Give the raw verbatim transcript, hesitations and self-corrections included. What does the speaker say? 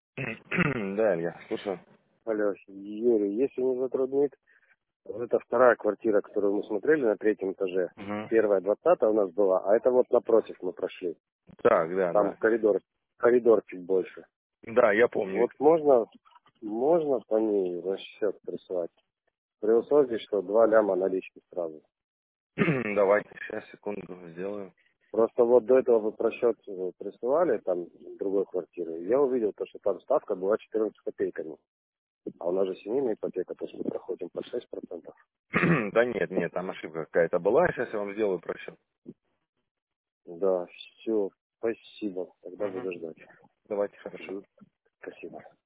Да, Илья, слушаю. Алло, Юрий, если не затруднит, вот это вторая квартира, которую мы смотрели на третьем этаже. Мгм. Первая двадцатая у нас была, а это вот напротив мы прошли. Так, да, Там да. коридор, коридор чуть больше. Да, я помню. Вот можно, можно по ней расчет присылать. При условии, что два ляма налички сразу. Давайте, сейчас, секунду, сделаю. Просто вот до этого вы просчет э, присылали, там, другой квартиры. Я увидел то, что там ставка была четырнадцать копейками. А у нас же семейная ипотека, то есть мы проходим по шесть процентов. Да нет, нет, там ошибка какая-то была. Сейчас я вам сделаю просчет. Да, все, спасибо. Тогда Мгм. буду ждать. Давайте, хорошо. Мгм.